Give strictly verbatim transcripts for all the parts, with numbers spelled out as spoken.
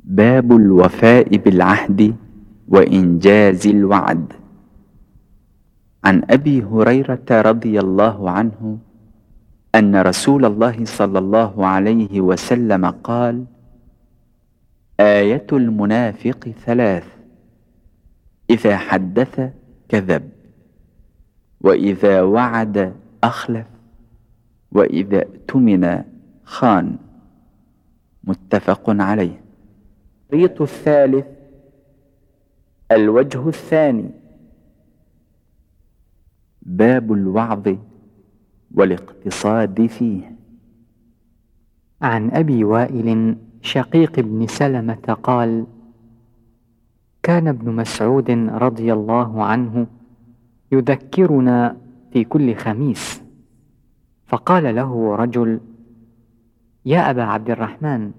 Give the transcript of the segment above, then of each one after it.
باب الوفاء بالعهد وإنجاز الوعد. عن أبي هريرة رضي الله عنه أن رسول الله صلى الله عليه وسلم قال: آية المنافق ثلاث: إذا حدث كذب، وإذا وعد أخلف، وإذا اؤتمن خان. متفق عليه. الشريط الثالث: الوجه الثاني. باب الوعظ والاقتصاد فيه. عن أبي وائل شقيق بن سلمة قال: كان ابن مسعود رضي الله عنه يذكرنا في كل خميس، فقال له رجل: يا أبا عبد الرحمن،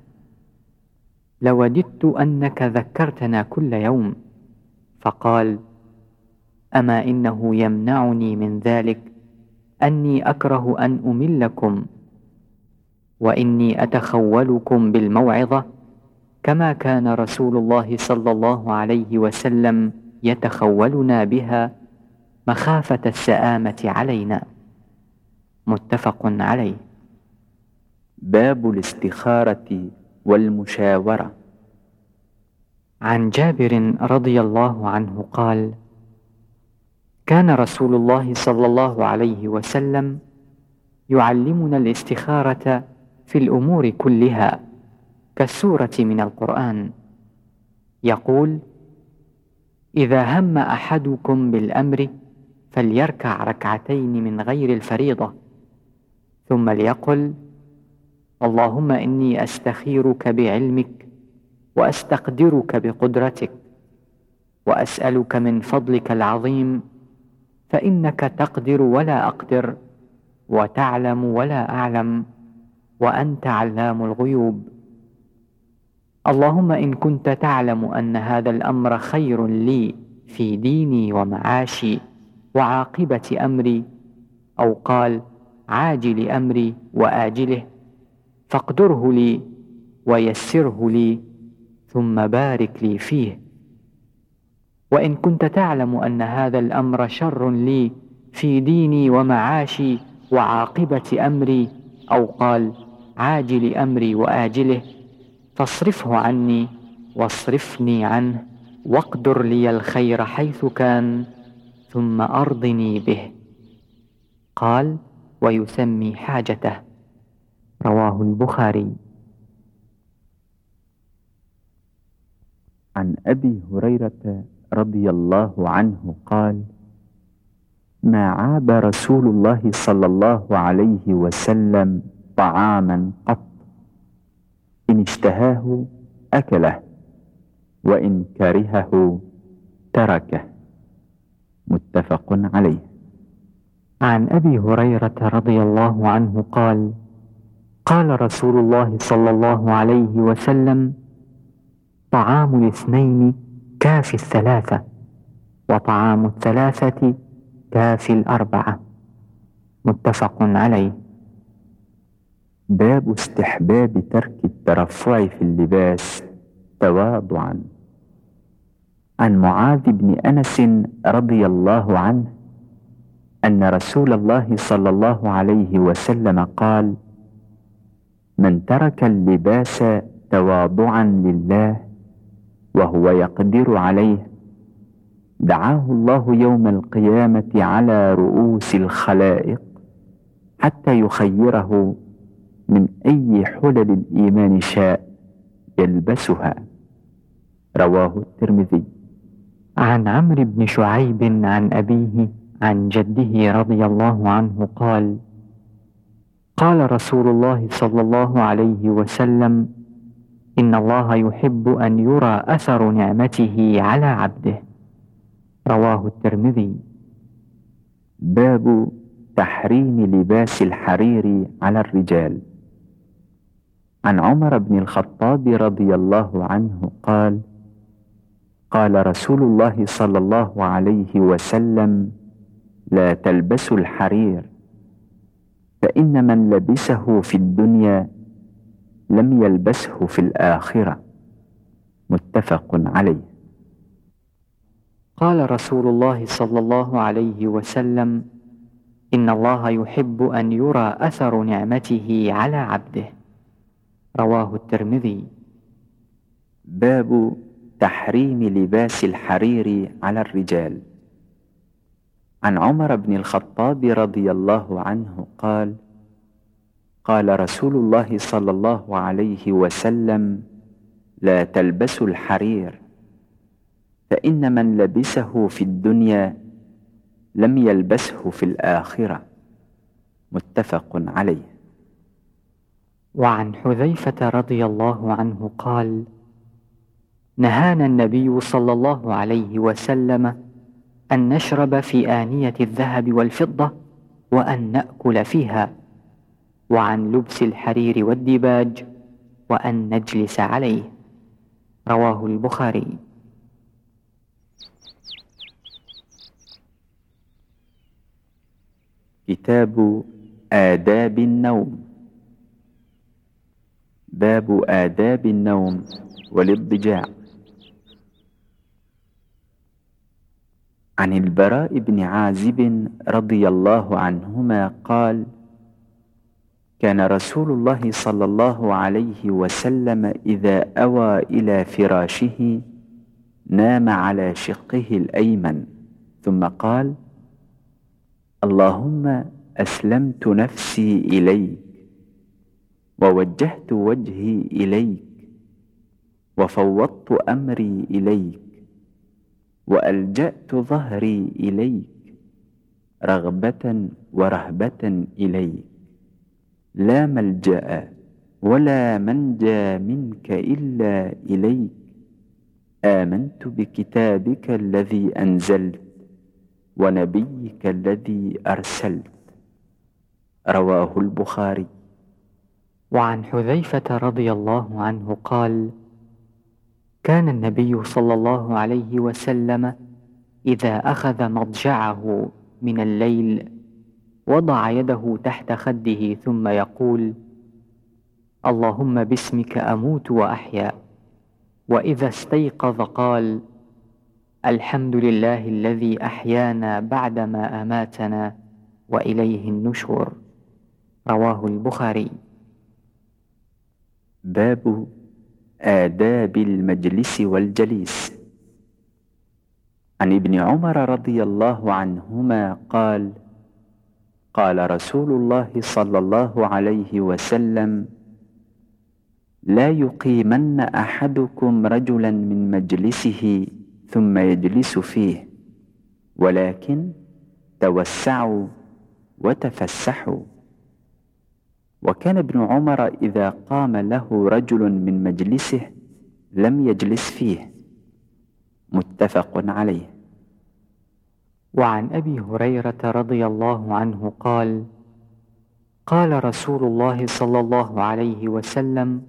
لوددت أنك ذكرتنا كل يوم. فقال: أما إنه يمنعني من ذلك أني أكره أن أملكم، وإني أتخولكم بالموعظة كما كان رسول الله صلى الله عليه وسلم يتخولنا بها مخافة السآمة علينا. متفق عليه. باب الاستخارة والمشاورة. عن جابر رضي الله عنه قال: كان رسول الله صلى الله عليه وسلم يعلمنا الاستخارة في الأمور كلها كالسورة من القرآن. يقول: إذا هم أحدكم بالأمر فليركع ركعتين من غير الفريضة، ثم ليقل: اللهم إني أستخيرك بعلمك، وأستقدرك بقدرتك، وأسألك من فضلك العظيم، فإنك تقدر ولا أقدر، وتعلم ولا أعلم، وأنت علام الغيوب. اللهم إن كنت تعلم أن هذا الأمر خير لي في ديني ومعاشي وعاقبة أمري، أو قال عاجل أمري وآجله، فاقدره لي ويسره لي، ثم بارك لي فيه. وإن كنت تعلم أن هذا الأمر شر لي في ديني ومعاشي وعاقبة أمري، أو قال عاجل أمري وآجله، فاصرفه عني واصرفني عنه، واقدر لي الخير حيث كان، ثم أرضني به. قال: ويسمي حاجته. رواه البخاري. عن أبي هريرة رضي الله عنه قال: ما عاب رسول الله صلى الله عليه وسلم طعاما قط، إن اشتهاه أكله، وإن كرهه تركه. متفق عليه. عن أبي هريرة رضي الله عنه قال: قال رسول الله صلى الله عليه وسلم: طعام الاثنين كافي الثلاثة، وطعام الثلاثة كافي الأربعة. متفق عليه. باب استحباب ترك الترفع في اللباس تواضعا. عن معاذ بن أنس رضي الله عنه أن رسول الله صلى الله عليه وسلم قال: من ترك اللباس تواضعا لله وهو يقدر عليه، دعاه الله يوم القيامة على رؤوس الخلائق حتى يخيره من أي حلل الإيمان شاء يلبسها. رواه الترمذي. عن عمرو بن شعيب عن أبيه عن جده رضي الله عنه قال: قال رسول الله صلى الله عليه وسلم: إن الله يحب أن يرى أثر نعمته على عبده. رواه الترمذي. باب تحريم لباس الحرير على الرجال. عن عمر بن الخطاب رضي الله عنه قال: قال رسول الله صلى الله عليه وسلم: لا تلبسوا الحرير، فإن من لبسه في الدنيا لم يلبسه في الآخرة. متفق عليه. قال رسول الله صلى الله عليه وسلم: إن الله يحب أن يرى أثر نعمته على عبده. رواه الترمذي. باب تحريم لباس الحرير على الرجال. عن عمر بن الخطاب رضي الله عنه قال: قال رسول الله صلى الله عليه وسلم: لا تلبسوا الحرير، فإن من لبسه في الدنيا لم يلبسه في الآخرة. متفق عليه. وعن حذيفة رضي الله عنه قال: نهانا النبي صلى الله عليه وسلم أن نشرب في آنية الذهب والفضة وأن نأكل فيها، وعن لبس الحرير والديباج وأن نجلس عليه. رواه البخاري. كتاب آداب النوم. باب آداب النوم والاضطجاع. عن البراء بن عازب رضي الله عنهما قال: كان رسول الله صلى الله عليه وسلم إذا أوى إلى فراشه نام على شقه الأيمن، ثم قال: اللهم أسلمت نفسي إليك، ووجهت وجهي إليك، وفوضت أمري إليك، وألجأت ظهري إليك، رغبة ورهبة إليك، لا ملجأ ولا منجى منك إلا إليك. آمنت بكتابك الذي أنزلت ونبيك الذي أرسلت. رواه البخاري. وعن حذيفة رضي الله عنه قال: كان النبي صلى الله عليه وسلم إذا أخذ مضجعه من الليل وضع يده تحت خده ثم يقول: اللهم باسمك أموت وأحيا. وإذا استيقظ قال: الحمد لله الذي أحيانا بعدما أماتنا وإليه النشور. رواه البخاري. باب آداب المجلس والجليس. عن ابن عمر رضي الله عنهما قال: قال رسول الله صلى الله عليه وسلم: لا يقيمن أحدكم رجلا من مجلسه ثم يجلس فيه، ولكن توسعوا وتفسحوا. وكان ابن عمر إذا قام له رجل من مجلسه لم يجلس فيه. متفق عليه. وعن أبي هريرة رضي الله عنه قال: قال رسول الله صلى الله عليه وسلم: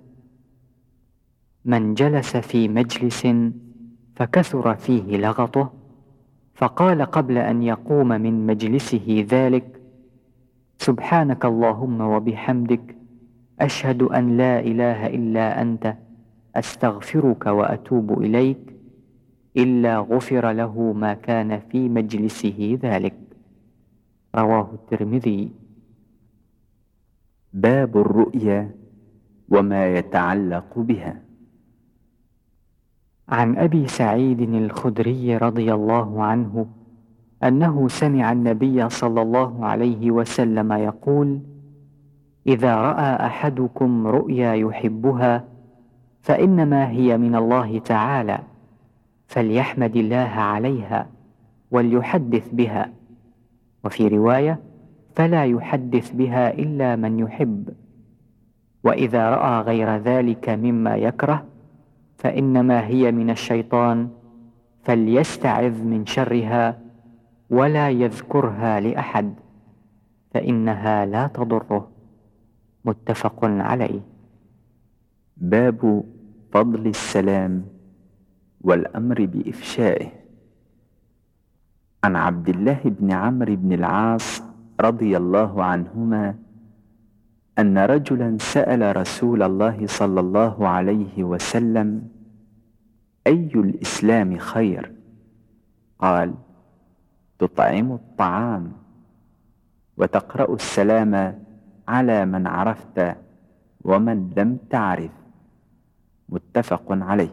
من جلس في مجلس فكثر فيه لغطه فقال قبل أن يقوم من مجلسه ذلك: سبحانك اللهم وبحمدك، أشهد أن لا إله إلا أنت، أستغفرك وأتوب إليك، إلا غفر له ما كان في مجلسه ذلك. رواه الترمذي. باب الرؤيا وما يتعلق بها. عن أبي سعيد الخدري رضي الله عنه أنه سمع النبي صلى الله عليه وسلم يقول: إذا رأى أحدكم رؤيا يحبها فإنما هي من الله تعالى، فليحمد الله عليها وليحدث بها. وفي رواية: فلا يحدث بها إلا من يحب. وإذا رأى غير ذلك مما يكره فإنما هي من الشيطان، فليستعذ من شرها ولا يذكرها لأحد، فإنها لا تضره. متفق عليه. باب فضل السلام والأمر بإفشائه. عن عبد الله بن عمرو بن العاص رضي الله عنهما أن رجلا سأل رسول الله صلى الله عليه وسلم: أي الإسلام خير؟ قال: تطعم الطعام وتقرأ السلام على من عرفت ومن لم تعرف. متفق عليه.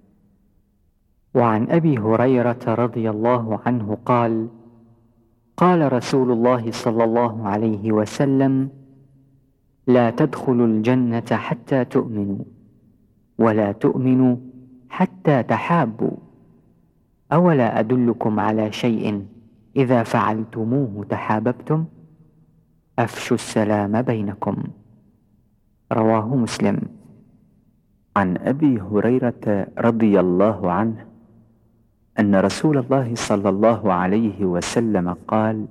وعن أبي هريرة رضي الله عنه قال: قال رسول الله صلى الله عليه وسلم: لا تدخلوا الجنة حتى تؤمنوا، ولا تؤمنوا حتى تحابوا. أولا أدلكم على شيء إذا فعلتموه تحاببتم؟ أفشوا السلام بينكم. رواه مسلم. عن أبي هريرة رضي الله عنه أن رسول الله صلى الله عليه وسلم قال: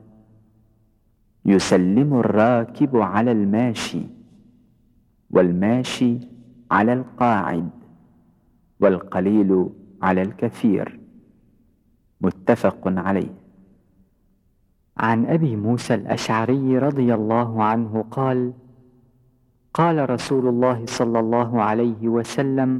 يسلم الراكب على الماشي، والماشي على القاعد، والقليل على الكثير. متفق عليه. عن أبي موسى الأشعري رضي الله عنه قال: قال رسول الله صلى الله عليه وسلم: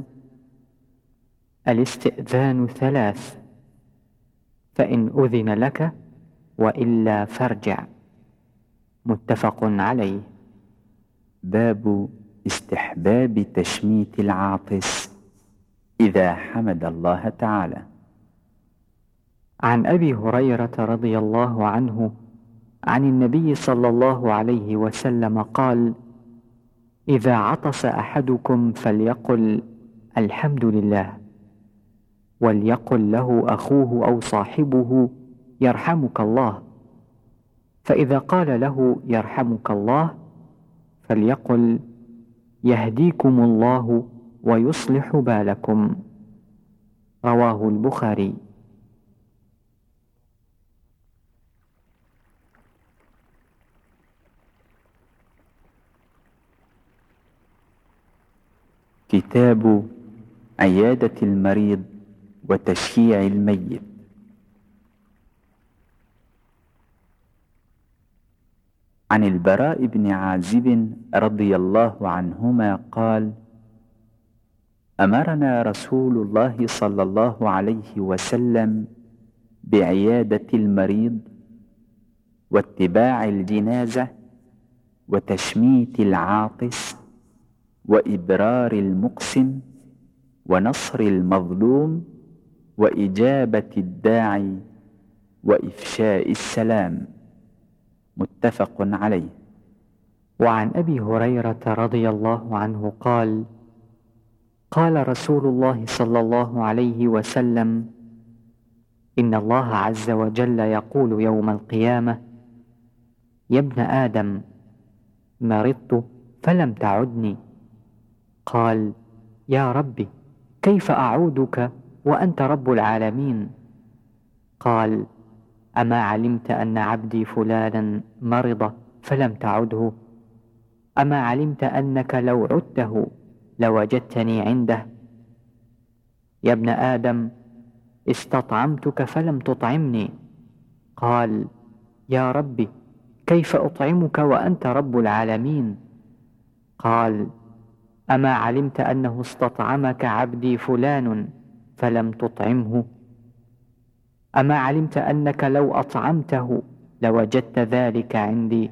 الاستئذان ثلاث، فإن أذن لك وإلا فارجع. متفق عليه. باب استحباب تشميت العاطس إذا حمد الله تعالى. عن أبي هريرة رضي الله عنه عن النبي صلى الله عليه وسلم قال: إذا عطس أحدكم فليقل الحمد لله، وليقل له أخوه أو صاحبه يرحمك الله، فإذا قال له يرحمك الله فليقل يهديكم الله ويصلح بالكم. رواه البخاري. كتاب عيادة المريض وتشييع الميت. عن البراء بن عازب رضي الله عنهما قال: أمرنا رسول الله صلى الله عليه وسلم بعيادة المريض واتباع الجنازة وتشميت العاطس وإبرار المقسم ونصر المظلوم وإجابة الداعي وإفشاء السلام. متفق عليه. وعن أبي هريرة رضي الله عنه قال: قال رسول الله صلى الله عليه وسلم: إن الله عز وجل يقول يوم القيامة: يا ابن آدم، مرضت فلم تعدني. قال: يا ربي، كيف أعودك وأنت رب العالمين؟ قال: أما علمت أن عبدي فلانا مرض فلم تعده؟ أما علمت أنك لو عدته لوجدتني عنده؟ يا ابن آدم، استطعمتك فلم تطعمني. قال: يا ربي، كيف أطعمك وأنت رب العالمين؟ قال: أما علمت أنه استطعمك عبدي فلان فلم تطعمه؟ أما علمت أنك لو أطعمته لوجدت ذلك عندي؟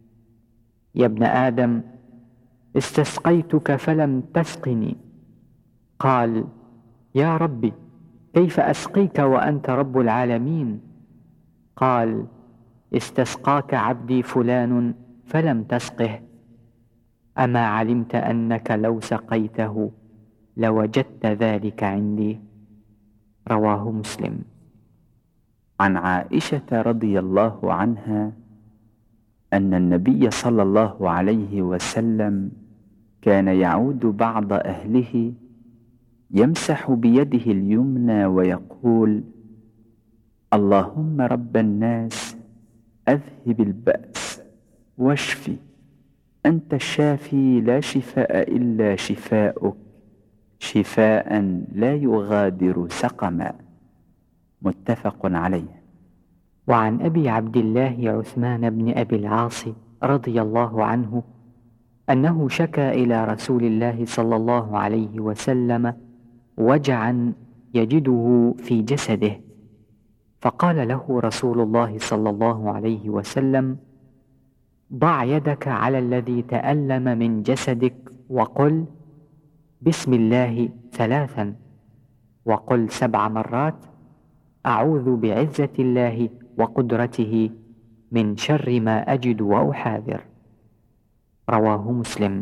يا ابن آدم، استسقيتك فلم تسقني. قال: يا ربي، كيف أسقيك وأنت رب العالمين؟ قال: استسقاك عبدي فلان فلم تسقه. أما علمت أنك لو سقيته لوجدت ذلك عندي؟ رواه مسلم. عن عائشة رضي الله عنها أن النبي صلى الله عليه وسلم كان يعود بعض أهله يمسح بيده اليمنى ويقول: اللهم رب الناس، أذهب البأس واشفي، أنت الشافي لا شفاء إلا شفاؤك، شفاء لا يغادر سقما. متفق عليه. وعن أبي عبد الله عثمان بن أبي العاص رضي الله عنه أنه شكى إلى رسول الله صلى الله عليه وسلم وجعا يجده في جسده، فقال له رسول الله صلى الله عليه وسلم: ضع يدك على الذي تألم من جسدك وقل بسم الله ثلاثا، وقل سبع مرات أعوذ بعزة الله وقدرته من شر ما أجد وأحاذر. رواه مسلم.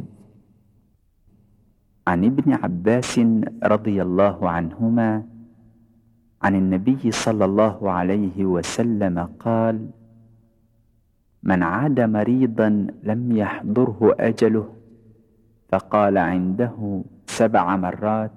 عن ابن عباس رضي الله عنهما عن النبي صلى الله عليه وسلم قال: من عاد مريضا لم يحضره أجله فقال عنده سبع مرات: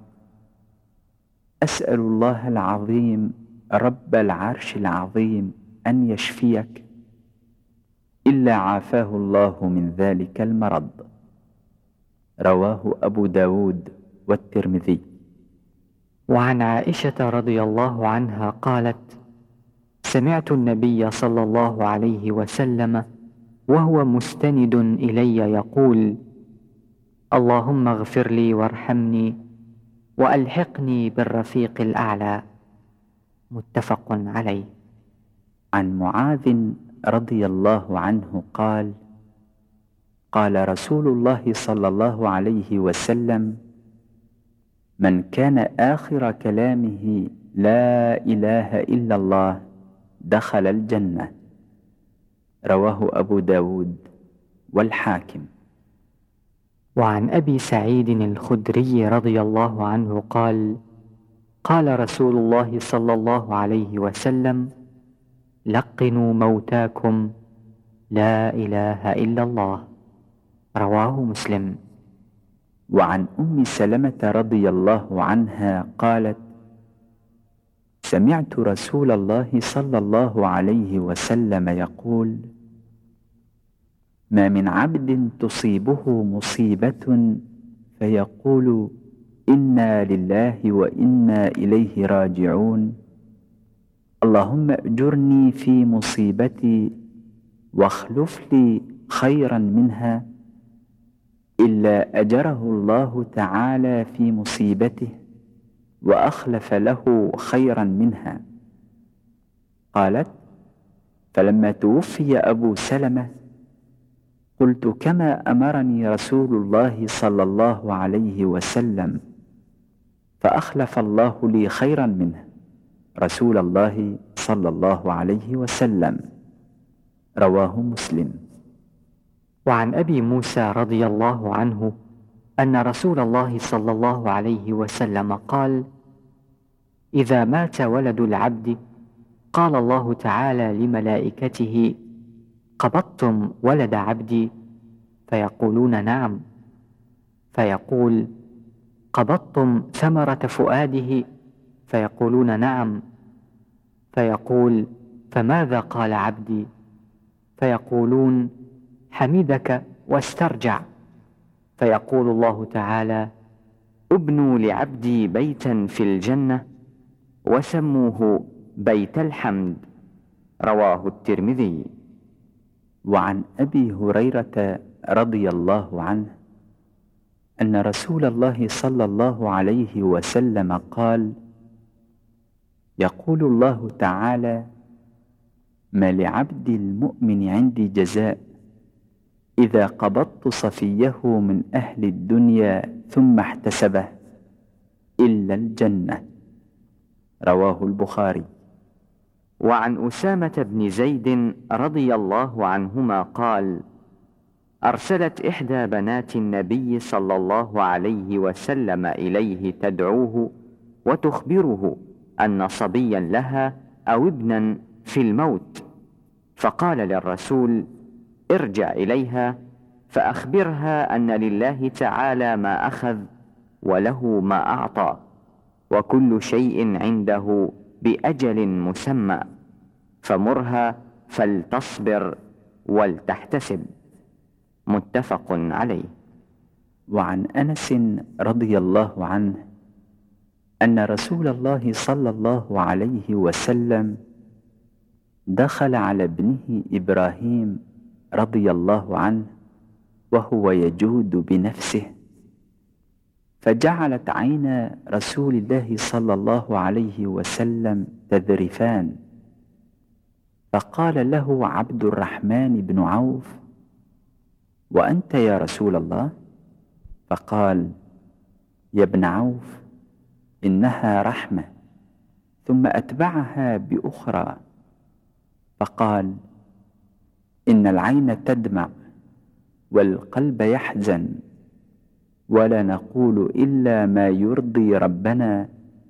أسأل الله العظيم رب العرش العظيم أن يشفيك، إلا عافاه الله من ذلك المرض. رواه أبو داود والترمذي. وعن عائشة رضي الله عنها قالت: سمعت النبي صلى الله عليه وسلم وهو مستند إلي يقول: اللهم اغفر لي وارحمني وألحقني بالرفيق الأعلى. متفق عليه. عن معاذ رضي الله عنه قال: قال رسول الله صلى الله عليه وسلم: من كان آخر كلامه لا إله إلا الله دخل الجنة. رواه أبو داود والحاكم. وعن أبي سعيد الخدري رضي الله عنه قال: قال رسول الله صلى الله عليه وسلم: لقنوا موتاكم لا إله إلا الله. رواه مسلم. وعن أم سلمة رضي الله عنها قالت: سمعت رسول الله صلى الله عليه وسلم يقول: ما من عبد تصيبه مصيبة فيقول إنا لله وإنا إليه راجعون، اللهم أجرني في مصيبتي واخلف لي خيرا منها، إلا أجره الله تعالى في مصيبته وأخلف له خيرا منها. قالت: فلما توفي أبو سلمة قلت كما أمرني رسول الله صلى الله عليه وسلم، فأخلف الله لي خيرا منه رسول الله صلى الله عليه وسلم. رواه مسلم. وعن أبي موسى رضي الله عنه أن رسول الله صلى الله عليه وسلم قال: إذا مات ولد العبد قال الله تعالى لملائكته: قبضتم ولد عبدي؟ فيقولون نعم. فيقول: قبضتم ثمرة فؤاده؟ فيقولون نعم. فيقول: فماذا قال عبدي؟ فيقولون: حمدك واسترجع. فيقول الله تعالى: ابنوا لعبدي بيتا في الجنة وسموه بيت الحمد. رواه الترمذي. وعن أبي هريرة رضي الله عنه أن رسول الله صلى الله عليه وسلم قال: يقول الله تعالى: ما لعبد المؤمن عندي جزاء إذا قبضت صفيه من أهل الدنيا ثم احتسبه إلا الجنة. رواه البخاري. وعن أسامة بن زيد رضي الله عنهما قال: أرسلت إحدى بنات النبي صلى الله عليه وسلم إليه تدعوه وتخبره أن صبيا لها أو ابنا في الموت، فقال للرسول: ارجع إليها فأخبرها أن لله تعالى ما أخذ وله ما أعطى، وكل شيء عنده بأجل مسمى، فمرها فلتصبر ولتحتسب. متفق عليه. وعن أنس رضي الله عنه أن رسول الله صلى الله عليه وسلم دخل على ابنه إبراهيم رضي الله عنه وهو يجود بنفسه، فجعلت عينا رسول الله صلى الله عليه وسلم تذرفان، فقال له عبد الرحمن بن عوف: وأنت يا رسول الله؟ فقال: يا ابن عوف، إنها رحمة. ثم أتبعها بأخرى فقال: إن العين تدمع والقلب يحزن، ولا نقول إلا ما يرضي ربنا،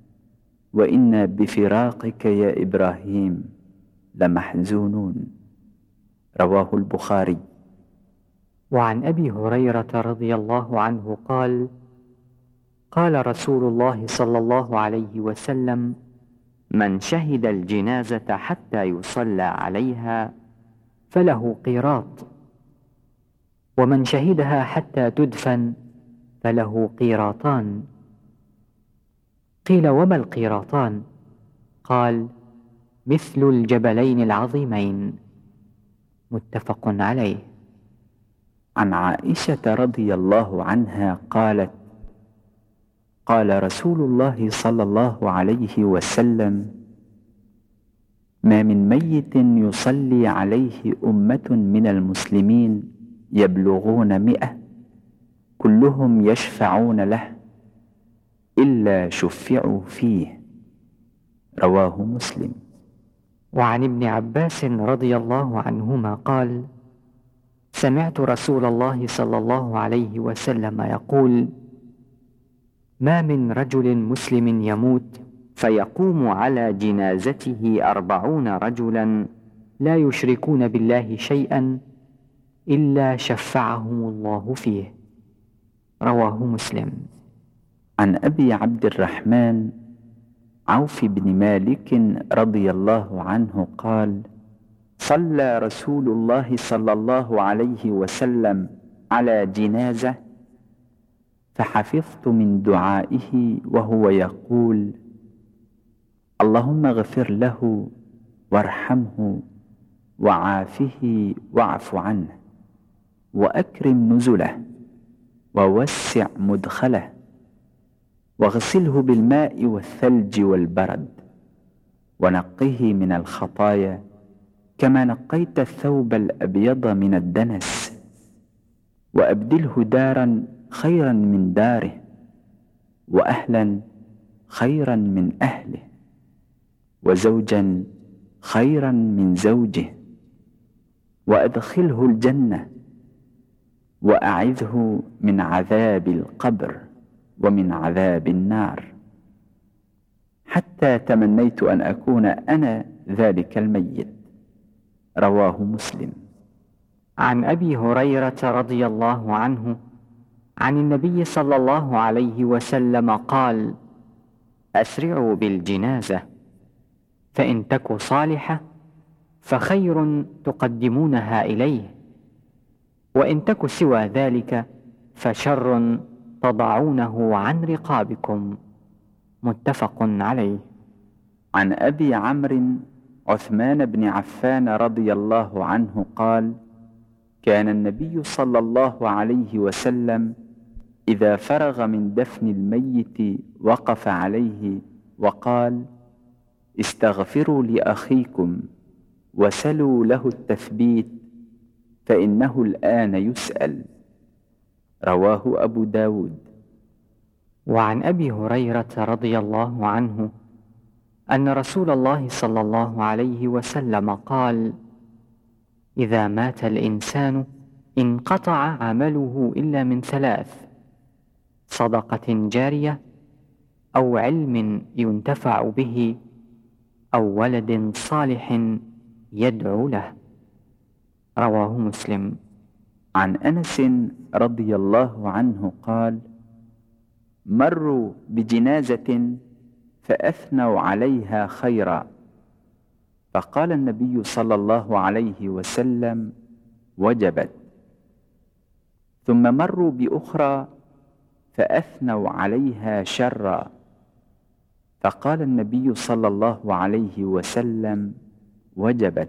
وإنا بفراقك يا إبراهيم لمحزونون. رواه البخاري. وعن أبي هريرة رضي الله عنه قال: قال رسول الله صلى الله عليه وسلم: من شهد الجنازة حتى يصلى عليها فله قيراط، ومن شهدها حتى تدفن فله قيراطان. قيل: وما القيراطان؟ قال: مثل الجبلين العظيمين. متفق عليه. عن عائشة رضي الله عنها قالت: قال رسول الله صلى الله عليه وسلم: ما من ميت يصلي عليه أمة من المسلمين يبلغون مئة كلهم يشفعون له إلا شفعوا فيه. رواه مسلم. وعن ابن عباس رضي الله عنهما قال: سمعت رسول الله صلى الله عليه وسلم يقول: ما من رجل مسلم يموت فيقوم على جنازته أربعون رجلا لا يشركون بالله شيئا إلا شفعهم الله فيه. رواه مسلم. عن أبي عبد الرحمن عوف بن مالك رضي الله عنه قال: صلى رسول الله صلى الله عليه وسلم على جنازة، فحفظت من دعائه وهو يقول: اللهم اغفر له وارحمه وعافه واعف عنه وأكرم نزله ووسع مدخله واغسله بالماء والثلج والبرد ونقه من الخطايا كما نقيت الثوب الأبيض من الدنس، وأبدله دارا خيرا من داره وأهلا خيرا من أهله وزوجا خيرا من زوجه، وأدخله الجنة وأعذه من عذاب القبر ومن عذاب النار. حتى تمنيت أن أكون أنا ذلك الميت. رواه مسلم. عن أبي هريرة رضي الله عنه عن النبي صلى الله عليه وسلم قال: أسرعوا بالجنازة، فإن تك صالحة فخير تقدمونها إليه، وإن تك سوى ذلك فشر تضعونه عن رقابكم. متفق عليه. عن أبي عمرو عثمان بن عفان رضي الله عنه قال: كان النبي صلى الله عليه وسلم إذا فرغ من دفن الميت وقف عليه وقال: استغفروا لأخيكم وسلوا له التثبيت فإنه الآن يسأل. رواه أبو داود. وعن أبي هريرة رضي الله عنه أن رسول الله صلى الله عليه وسلم قال: إذا مات الإنسان انقطع عمله إلا من ثلاث: صدقة جارية، أو علم ينتفع به، أو ولد صالح يدعو له. رواه مسلم. عن أنس رضي الله عنه قال: مروا بجنازة فأثنوا عليها خيرا، فقال النبي صلى الله عليه وسلم: وجبت. ثم مروا بأخرى فأثنوا عليها شرا، فقال النبي صلى الله عليه وسلم: وجبت.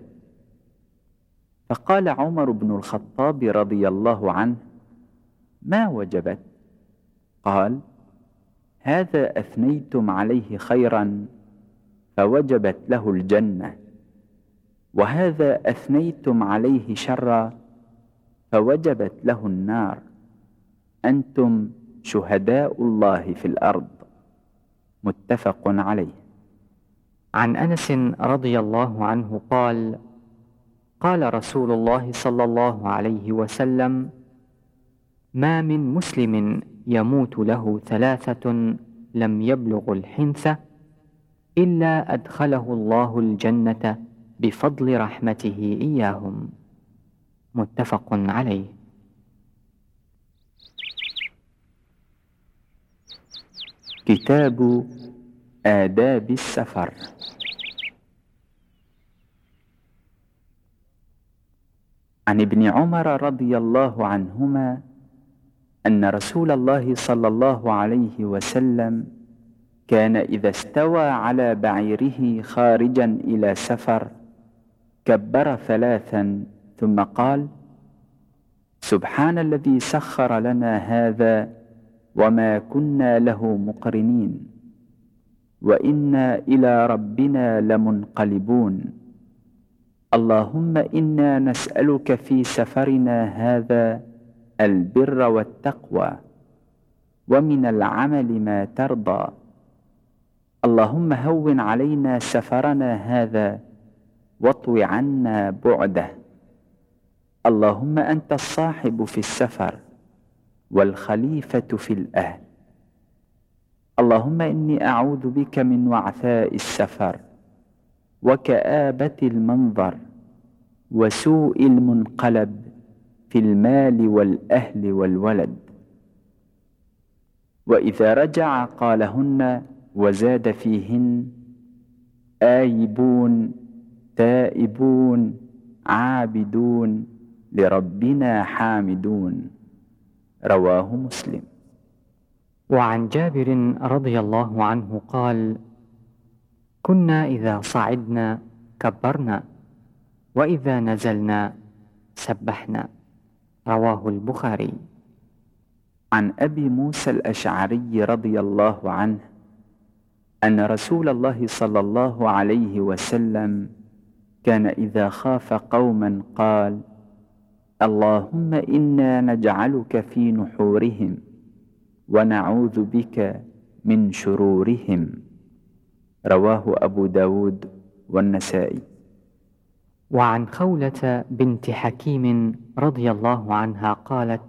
فقال عمر بن الخطاب رضي الله عنه: ما وجبت؟ قال: هذا أثنيتم عليه خيرا فوجبت له الجنة، وهذا أثنيتم عليه شرا فوجبت له النار. أنتم شهداء الله في الأرض. متفق عليه. عن أنس رضي الله عنه قال: قال رسول الله صلى الله عليه وسلم: ما من مسلم يموت له ثلاثة لم يبلغ الحنث إلا أدخله الله الجنة بفضل رحمته إياهم. متفق عليه. كتاب آداب السفر. عن ابن عمر رضي الله عنهما أن رسول الله صلى الله عليه وسلم كان إذا استوى على بعيره خارجا إلى سفر كبر ثلاثا ثم قال: سبحان الذي سخر لنا هذا وما كنا له مقرنين وإنا إلى ربنا لمنقلبون. اللهم إنا نسألك في سفرنا هذا البر والتقوى ومن العمل ما ترضى. اللهم هون علينا سفرنا هذا واطو عنا بعده. اللهم أنت الصاحب في السفر والخليفة في الأهل. اللهم إني أعوذ بك من وعثاء السفر وكآبة المنظر وسوء المنقلب في المال والأهل والولد. وإذا رجع قالهن وزاد فيهن: آيبون تائبون عابدون لربنا حامدون. رواه مسلم. وعن جابر رضي الله عنه قال: كنا إذا صعدنا كبرنا وإذا نزلنا سبحنا. رواه البخاري. عن أبي موسى الأشعري رضي الله عنه أن رسول الله صلى الله عليه وسلم كان إذا خاف قوما قال: اللهم إنا نجعلك في نحورهم ونعوذ بك من شرورهم. رواه أبو داود والنسائي. وعن خولة بنت حكيم رضي الله عنها قالت: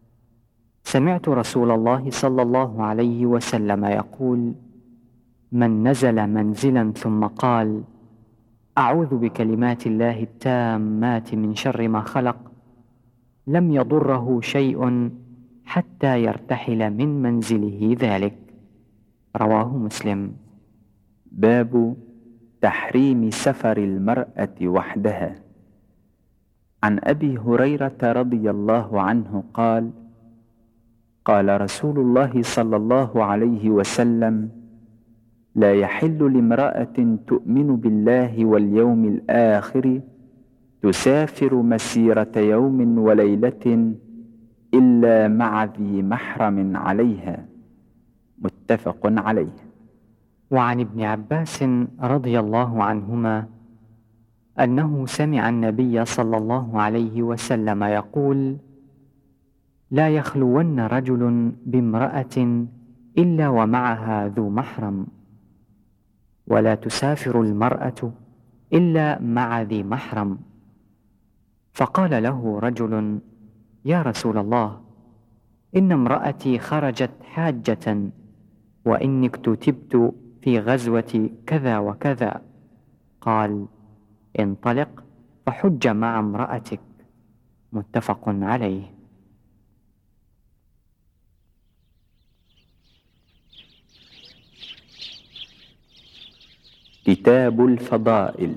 سمعت رسول الله صلى الله عليه وسلم يقول: من نزل منزلا ثم قال: أعوذ بكلمات الله التامات من شر ما خلق، لم يضره شيء حتى يرتحل من منزله ذلك. رواه مسلم. باب تحريم سفر المرأة وحدها. عن أبي هريرة رضي الله عنه قال: قال رسول الله صلى الله عليه وسلم: لا يحل لامرأة تؤمن بالله واليوم الآخر تسافر مسيرة يوم وليلة إلا مع ذي محرم عليها. متفق عليه. وعن ابن عباس رضي الله عنهما أنه سمع النبي صلى الله عليه وسلم يقول: لا يخلون رجل بامرأة إلا ومعها ذو محرم، ولا تسافر المرأة إلا مع ذي محرم. فقال له رجل: يا رسول الله، إن امرأتي خرجت حاجة وإني اكتتبت في غزوة كذا وكذا. قال: انطلق فحج مع امرأتك. متفق عليه. كتاب الفضائل.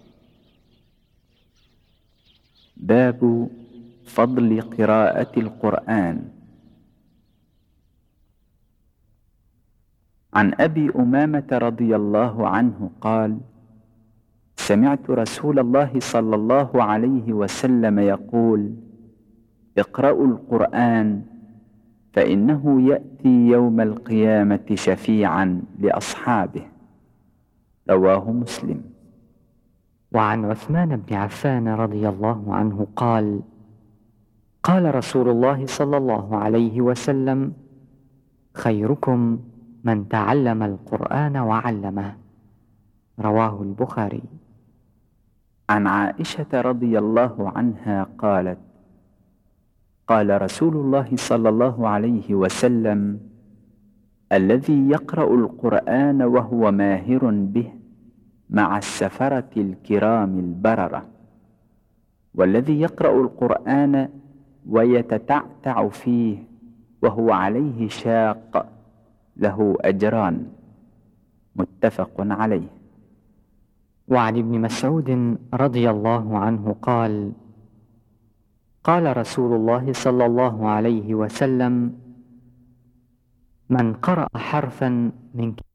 باب فضل قراءة القرآن. عن أبي أمامة رضي الله عنه قال: سمعت رسول الله صلى الله عليه وسلم يقول: اقرأوا القرآن فإنه يأتي يوم القيامة شفيعا لأصحابه. رواه مسلم. وعن عثمان بن عفان رضي الله عنه قال: قال رسول الله صلى الله عليه وسلم: خيركم من تعلم القرآن وعلمه. رواه البخاري. عن عائشة رضي الله عنها قالت: قال رسول الله صلى الله عليه وسلم: الذي يقرأ القرآن وهو ماهر به مع السفرة الكرام البررة، والذي يقرأ القرآن ويتتعتع فيه وهو عليه شاق له أجران. متفق عليه. وعن ابن مسعود رضي الله عنه قال: قال رسول الله صلى الله عليه وسلم: من قرأ حرفا من